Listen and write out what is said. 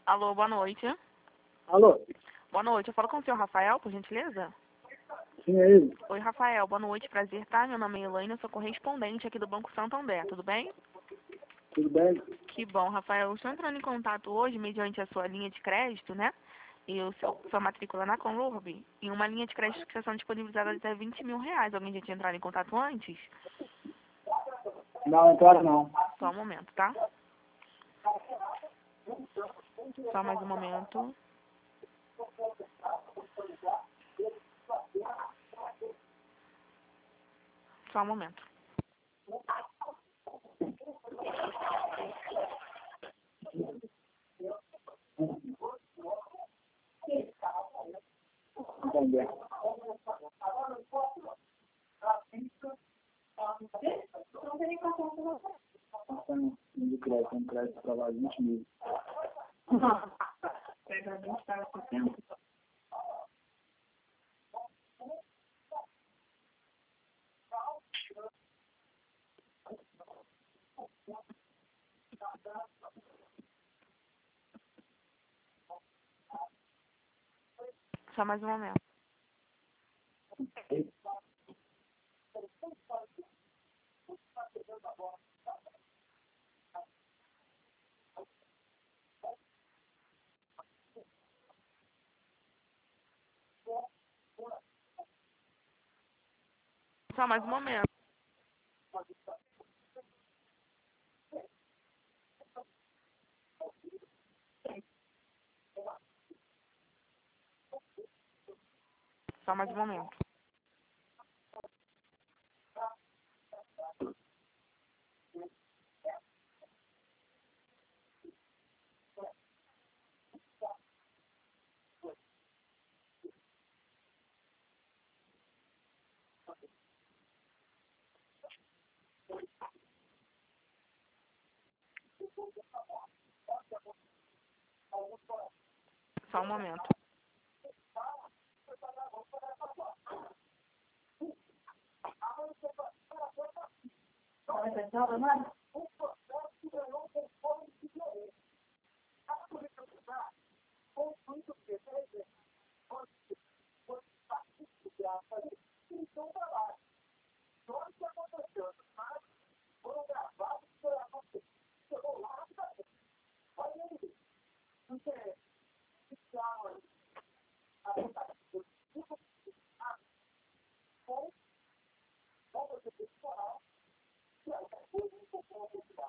Alô, boa noite. Alô? Boa noite, eu falo com o senhor Rafael, por gentileza? Sim, é ele. Oi, Rafael, boa noite, prazer, tá? Meu nome é Elaine, eu sou correspondente aqui do Banco Santander, tudo bem? Tudo bem? Que bom, Rafael, eu estou entrando em contato hoje mediante a sua linha de crédito, né? E sua matrícula na Conlurb, em uma linha de crédito que está disponibilizada até R$ 20.000. Alguém já tinha entrado em contato antes? Não, agora não. Só um momento, tá? Só mais um momento. Só um momento. Entender. Tem crédito para lá 20 mil. Só mais um momento. Só mais um momento. Só mais um momento. Só um momento.